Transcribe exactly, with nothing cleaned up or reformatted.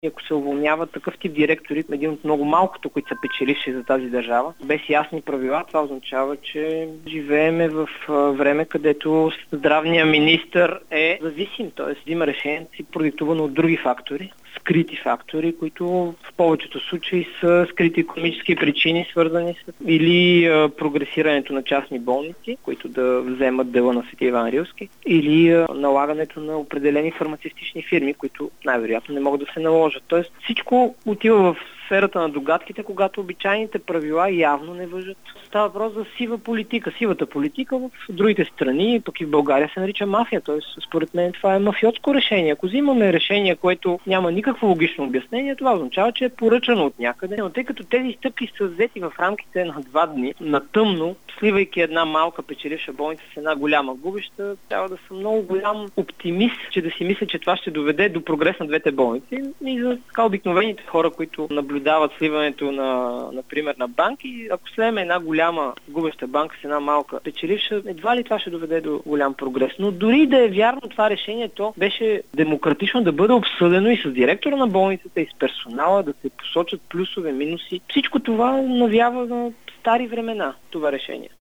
И ако се уволнява такъв тип директори, един от много малкото, които са печеливши за тази държава, без ясни правила, това означава, че живееме в време, където здравният министър е зависим, т.е. взима решението си продиктувано от други фактори, скрити фактори, които в повечето случаи са скрити икономически причини, свързани с или а, прогресирането на частни болници, които да вземат дела на Свети Иван Рилски, или а, налагането на определени фармацевтични фирми, които най-вероятно не могат да се наложат. Тоест всичко отива в сферата на догадките, когато обичайните правила явно не важат. Става въпрос за сива политика. Сивата политика в другите страни, пък и в България се нарича мафия. Тоест, според мен това е мафиотско решение. Ако взимаме решение, което няма никакво логично обяснение, това означава, че е поръчано от някъде. Но тъй като тези стъпки са взети в рамките на два дни, на тъмно, сливайки една малка печеливша болница с една голяма губеща, трябва да съм много голям оптимист, че да си мисля, че това ще доведе до прогрес на двете болници. И за така обикновените хора, които наблюдават сливането на, например, на банки, ако слеме една голяма губеща банка с една малка печеливша, едва ли това ще доведе до голям прогрес. Но дори да е вярно това решение, то беше демократично да бъде обсъдено и с директора на болницата, и с персонала, да се посочат плюсове, минуси. Всичко това навява на стари времена, това решение.